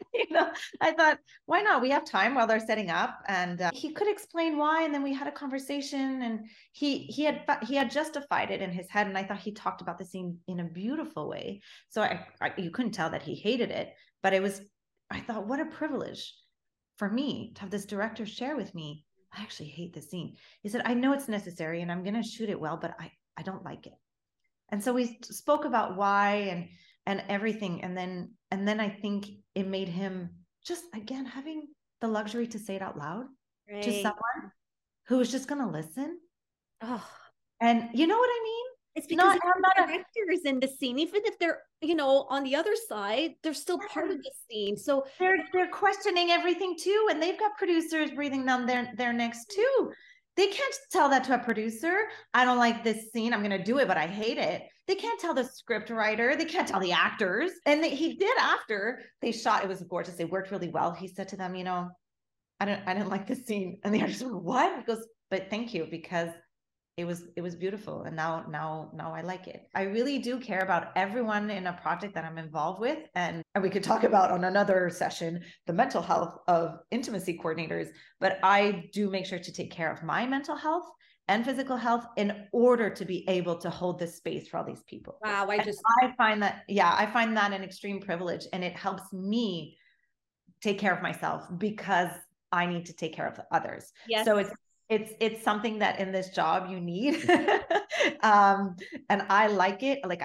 I thought, why not? We have time while they're setting up, and he could explain why. And then we had a conversation, and he had justified it in his head. And I thought he talked about the scene in a beautiful way. So you couldn't tell that he hated it, but I thought, what a privilege for me to have this director share with me, I actually hate this scene. He said, I know it's necessary and I'm going to shoot it well, but I don't like it. And so we spoke about why and everything. And then I think it made him just, again, having the luxury to say it out loud to someone who was just going to listen.
Oh.
And you know what I mean?
It's because the directors in the scene, even if they're, on the other side, they're still part of the scene. So
they're questioning everything too. And they've got producers breathing down their necks too. They can't tell that to a producer. I don't like this scene. I'm going to do it, but I hate it. They can't tell the script writer. They can't tell the actors. And he did after they shot. It was gorgeous. They worked really well. He said to them, I didn't like this scene. And the actors went, what? He goes, but thank you, because it was beautiful. And now I like it. I really do care about everyone in a project that I'm involved with. And we could talk about on another session, the mental health of intimacy coordinators, but I do make sure to take care of my mental health and physical health in order to be able to hold this space for all these people.
Wow.
I find that an extreme privilege, and it helps me take care of myself because I need to take care of others.
Yes.
So it's something that in this job you need. And I like it. Like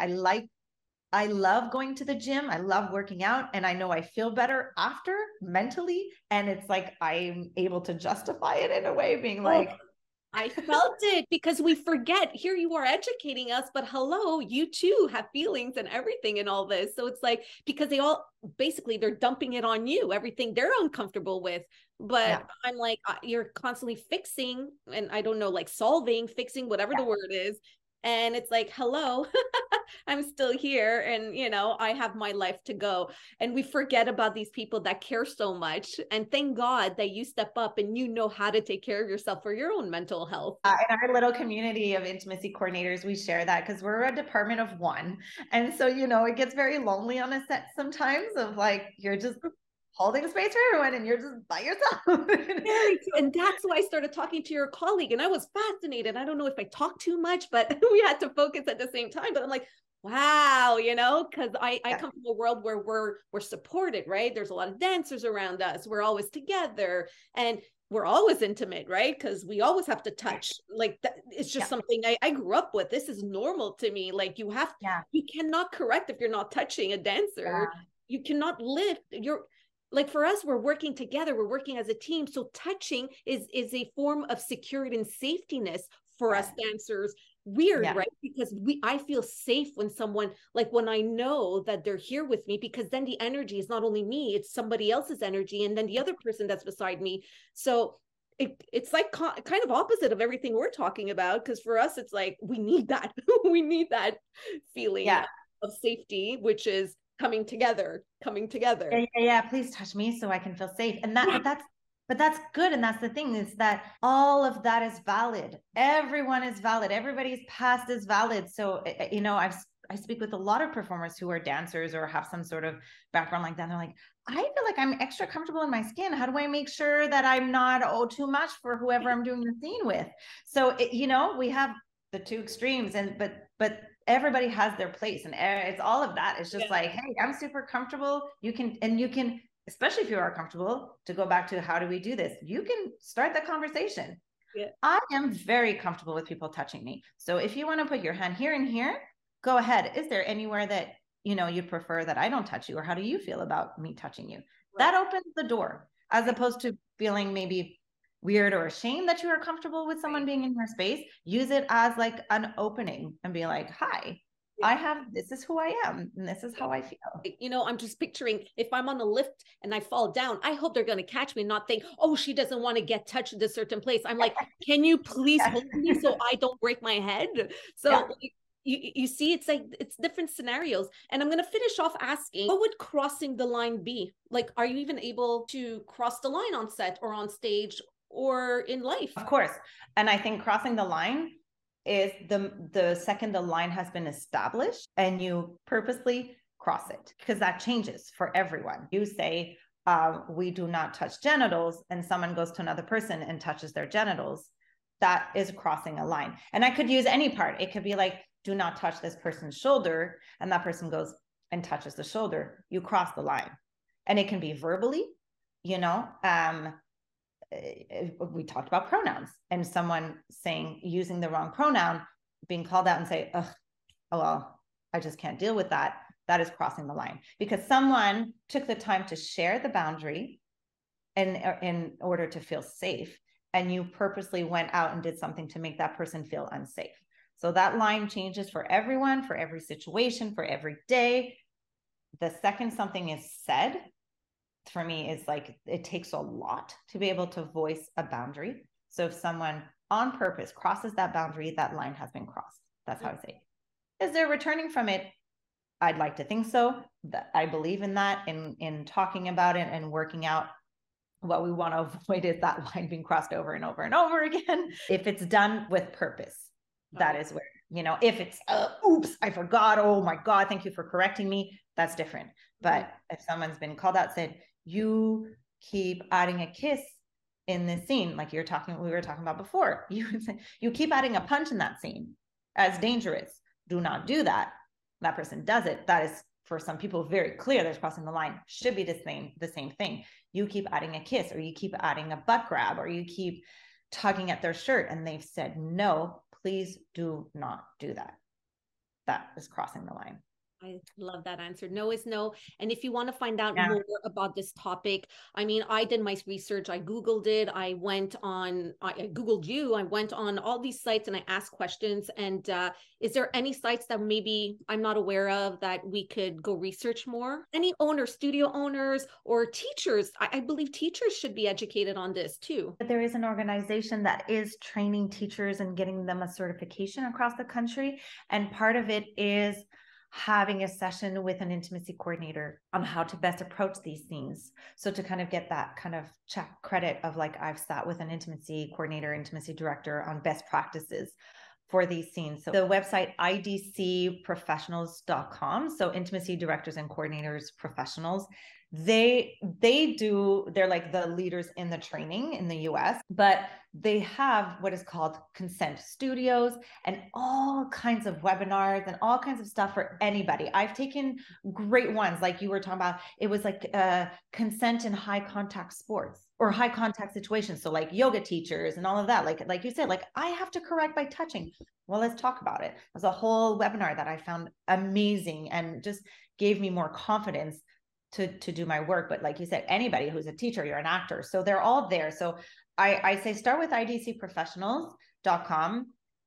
I love going to the gym. I love working out, and I know I feel better after mentally. And it's like, I'm able to justify it in a way, being like,
I felt it, because we forget, here you are educating us, but hello, you too have feelings and everything in all this. So it's like, because they're dumping it on you, everything they're uncomfortable with. But yeah. I'm like, you're constantly fixing, and I don't know, like solving, fixing, whatever the word is. And it's like, hello, I'm still here. And, I have my life to go. And we forget about these people that care so much. And thank God that you step up and you know how to take care of yourself for your own mental health.
In our little community of intimacy coordinators, we share that because we're a department of one. And so, it gets very lonely on a set sometimes of like, you're just holding space for everyone and you're just by yourself.
Very true. And that's why I started talking to your colleague, and I was fascinated. I don't know if I talked too much, but we had to focus at the same time. But I'm like, wow, because I come from a world where we're supported, right? There's a lot of dancers around us. We're always together and we're always intimate, right? Because we always have to touch. Like that, it's just something I grew up with. This is normal to me. Like you cannot correct if you're not touching a dancer. Yeah. You cannot lift. Like for us, we're working together. We're working as a team. So touching is a form of security and safetyness for us dancers. Weird, right? Because I feel safe when when I know that they're here with me, because then the energy is not only me, it's somebody else's energy, and then the other person that's beside me. So it's like kind of opposite of everything we're talking about, because for us it's like we need that we need that feeling of safety, which is coming together.
Yeah. Please touch me so I can feel safe. And but that's good. And that's the thing, is that all of that is valid. Everyone is valid. Everybody's past is valid. So, you know, I speak with a lot of performers who are dancers or have some sort of background like that. And they're like, I feel like I'm extra comfortable in my skin. How do I make sure that I'm not too much for whoever I'm doing the scene with? So, you know, we have the two extremes, and but everybody has their place, and it's all of that. It's just like, hey, I'm super comfortable. You can, especially if you are comfortable, to go back to how do we do this? You can start the conversation. Yeah. I am very comfortable with people touching me. So if you want to put your hand here and here, go ahead. Is there anywhere that, you know, you'd prefer that I don't touch you? Or how do you feel about me touching you? Right. That opens the door, as opposed to feeling maybe weird or ashamed that you are comfortable with someone being in your space. Use it as like an opening and be like, hi, this is who I am, and this is how I feel.
You know, I'm just picturing if I'm on a lift and I fall down, I hope they're going to catch me and not think, oh, she doesn't want to get touched at a certain place. I'm like, can you please hold me so I don't break my head? So you see, it's like, it's different scenarios. And I'm going to finish off asking, what would crossing the line be? Like, are you even able to cross the line on set or on stage or in life?
Of course. And I think crossing the line is the second the line has been established and you purposely cross it, because that changes for everyone. You say, we do not touch genitals, and someone goes to another person and touches their genitals. That is crossing a line. And I could use any part. It could be like, do not touch this person's shoulder, and that person goes and touches the shoulder. You cross the line. And it can be verbally, you know, we talked about pronouns, and someone using the wrong pronoun, being called out and say, oh, well, I just can't deal with that. That is crossing the line, because someone took the time to share the boundary in order to feel safe. And you purposely went out and did something to make that person feel unsafe. So that line changes for everyone, for every situation, for every day. The second something is said, for me, is like, it takes a lot to be able to voice a boundary. So if someone on purpose crosses that boundary, that line has been crossed. That's how I say it. Is there returning from it? I'd like to think so. I believe in that, in talking about it and working out. What we want to avoid is that line being crossed over and over and over again. If it's done with purpose, that is where, you know, if it's, oops, I forgot. Oh my God, thank you for correcting me. That's different. But if someone's been called out, said, you keep adding a kiss in this scene, like we were talking about before, you keep adding a punch in that scene as dangerous. Do not do that. That person does it. That is, for some people, very clear. There's crossing the line. Should be the same thing. You keep adding a kiss, or you keep adding a butt grab, or you keep tugging at their shirt, and they've said, no, please do not do that. That is crossing the line.
I love that answer. No is no. And if you want to find out more about this topic, I mean, I did my research. I Googled it. I Googled you. I went on all these sites and I asked questions. And is there any sites that maybe I'm not aware of that we could go research more? Any owners, studio owners, or teachers? I believe teachers should be educated on this too.
There is an organization that is training teachers and getting them a certification across the country. And part of it is having a session with an intimacy coordinator on how to best approach these things. So to kind of get that kind of check credit of like, I've sat with an intimacy coordinator, intimacy director on best practices for these scenes. So the website idcprofessionals.com. So intimacy directors and coordinators professionals, they're like the leaders in the training in the US, but they have what is called consent studios and all kinds of webinars and all kinds of stuff for anybody. I've taken great ones, like you were talking about. It was like consent in high contact sports or high contact situations. So like yoga teachers and all of that, like you said, like I have to correct by touching. Well, let's talk about it. It was a whole webinar that I found amazing and just gave me more confidence to do my work. But like you said, anybody who's a teacher, you're an actor, so they're all there. So I say start with idcprofessionals.com.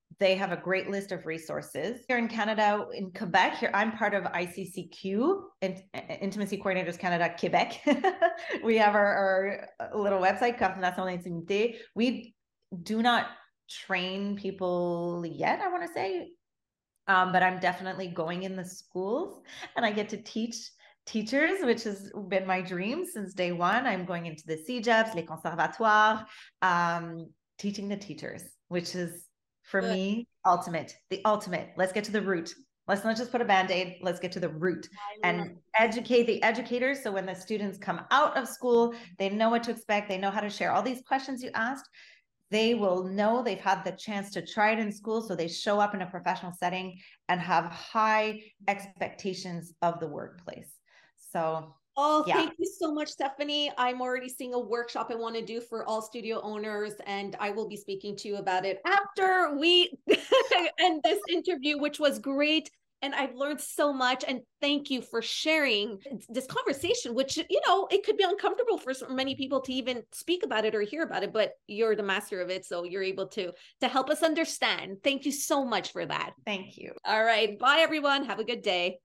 They have a great list of resources. Here in Canada, in Quebec, here I'm part of ICCQ, Intimacy Coordinators Canada, Quebec. We have our little website, Carte Nationale d'Intimité. We do not train people yet, I want to say, but I'm definitely going in the schools, and I get to teach teachers, which has been my dream since day one. I'm going into the CEGEPs, les conservatoires, teaching the teachers, which is, for me, the ultimate. Let's get to the root. Let's not just put a Band-Aid. Let's get to the root and educate the educators. So when the students come out of school, they know what to expect. They know how to share all these questions you asked. They will know they've had the chance to try it in school. So they show up in a professional setting and have high expectations of the workplace. So
oh, yeah. Thank you so much, Stephanie. I'm already seeing a workshop I want to do for all studio owners, and I will be speaking to you about it after we end this interview, which was great. And I've learned so much. And thank you for sharing this conversation, which, you know, it could be uncomfortable for so many people to even speak about it or hear about it, but you're the master of it. So you're able to help us understand. Thank you so much for that.
Thank you.
All right. Bye, everyone. Have a good day.